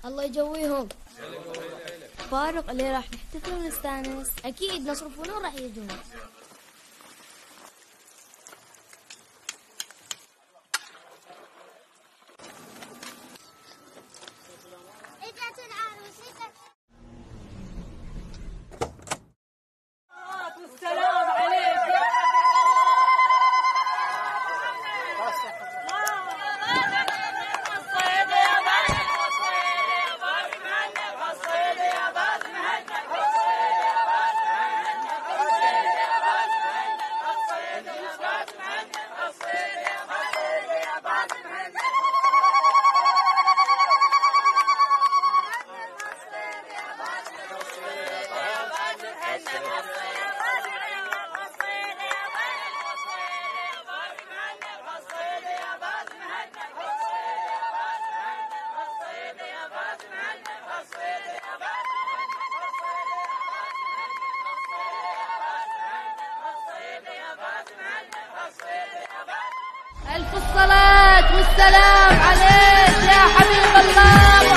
الله يجويهم. فاروق اللي راح نحتفل ونستانس اكيد نصر فنون راح يجون. ألف الصلاة والسلام عليك يا حبيب الله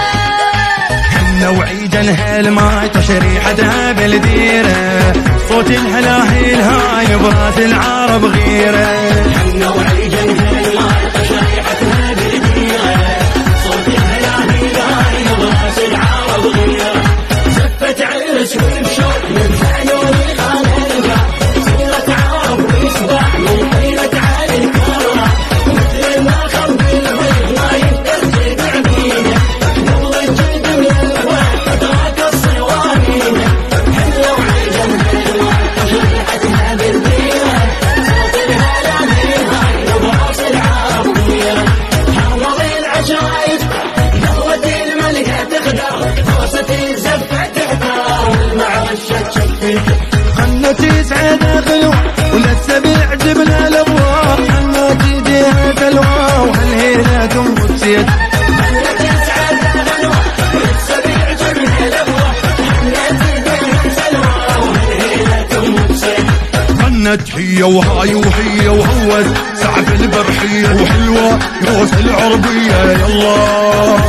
محمد. حنا وعيدا هالماي تشريحتها بالديرة، صوت الهلاهيل هاي براس العرب غيرة. حنا وعيدا هالماي تشريحتها بالديرة، صوت الهلاهيل هاي براس العرب غيرة. زفت عرس والشوق من فانون الخالقة، سيرة عرب ويسبح من حيرة علي الكرة. مثل ما خلق البيض ما يتدرج بعبيده، قبل الجلد من الوحد تراك الصوانينه. حنا وعيدا هالماي تشريحتها بالديرة، صوت الهلاهيل هاي براس العرب غيرة. حرض العشاير قهوة الملكة تخدر، فرصة الزفة تحتار والمعرشة تشفي. حنا تسعد غلوة وللسبيع جبنا الابواب، حنا تديها كلوة وهالهيلة تنبسيت. حنا تسعد غلوة وللسبيع جبنا الابواب، حنا تديها كلوة وهالهيلة تنبسيت. حنا تحية وهاي وهي وهوس سعف البرحية وحلوة يوس العربية يلا.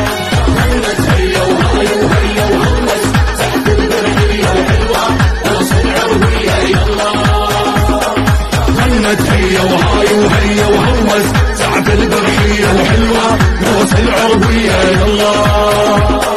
حنا تحية وهاي وهي وهوس سعف البرحية وحلوة يوس العربية يلا. حنا تحية وهاي وهي وهوس سعف البرحية وحلوة يوس العربية يلا.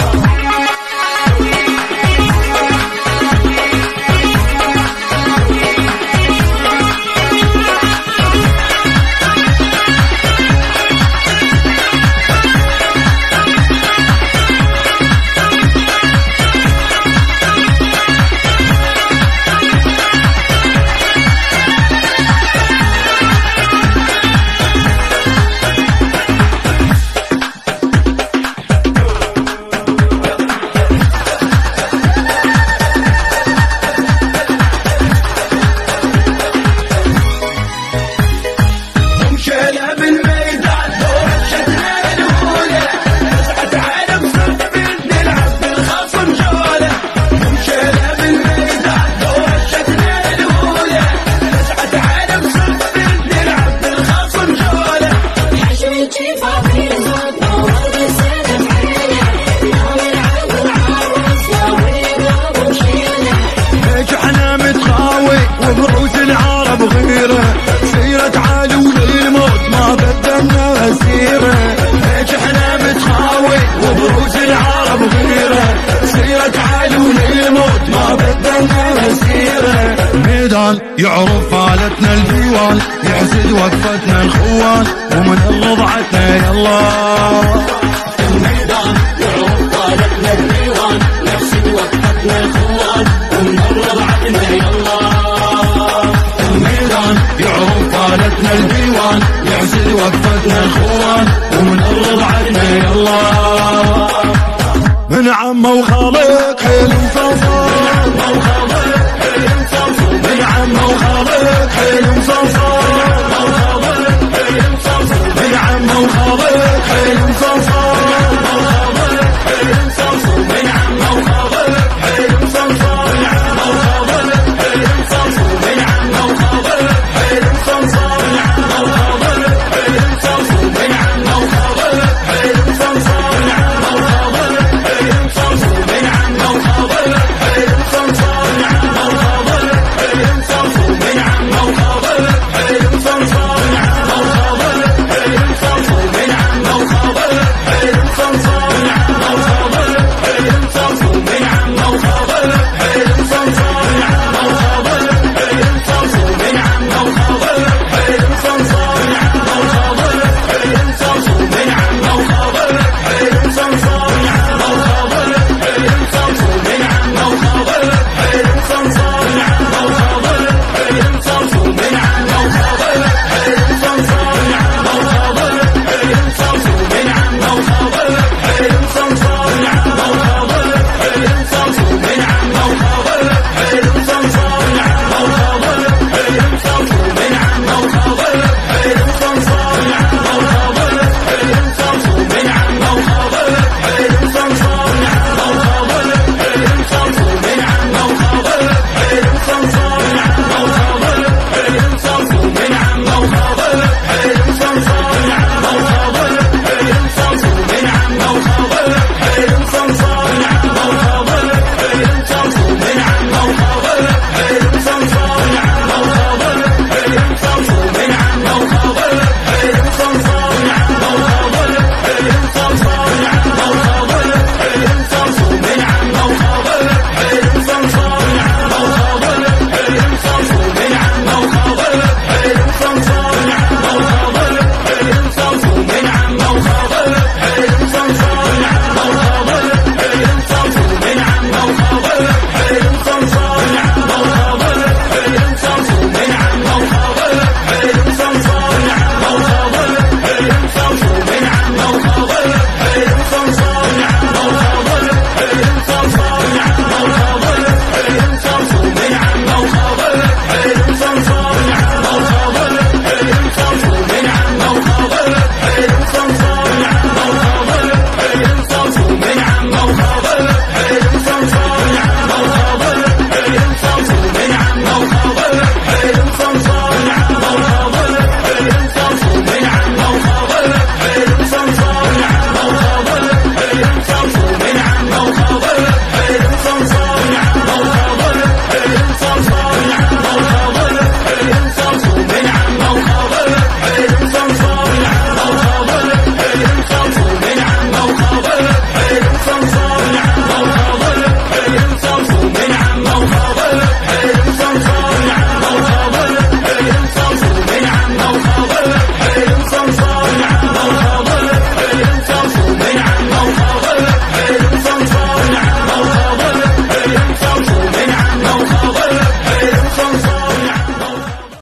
وبروس العرب غيره، سيرة عالي وللموت ما بدلنا سيرة. هيك احنا متخاوي وبروس العرب غيره، سيرة عالي وللموت ما بدلنا سيرة. ميدان يعرف حالتنا الديوان، يحسد وقفتنا الخوان ومن رضعتنا يلا. الميدان يعرف حالتنا الديوان، يحسد وقفتنا الخوان ومن رضعتنا يلا. يعرف حالتنا الديوان، يحسد وقفتنا الخوان ومن رضعتنا يلا. من عمه وخالق حيل مصنصر، من عمه وخالق حيل مصنصر.